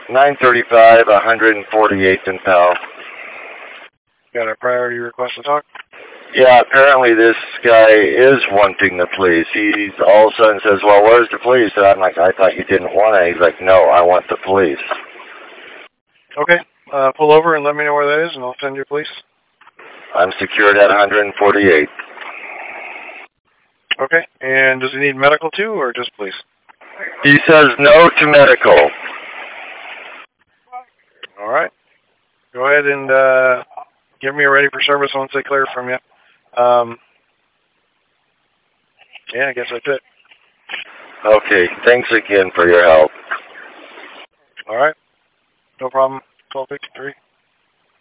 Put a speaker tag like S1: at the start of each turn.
S1: 935, 148th and Pell.
S2: Got a priority request to talk?
S1: Yeah, apparently this guy is wanting the police. He's all of a sudden says, well, where's the police? And I'm like, I thought you didn't want it. He's like, no, I want the police.
S2: Okay, pull over and let me know where that is, and I'll send you police.
S1: I'm secured at 148.
S2: Okay, and does he need medical too, or just police?
S1: He says no to medical.
S2: All right. Go ahead and give me a ready for service once they clear from you. Yeah, I guess that's it.
S1: Okay, thanks again for your help.
S2: All right. No problem. 1253.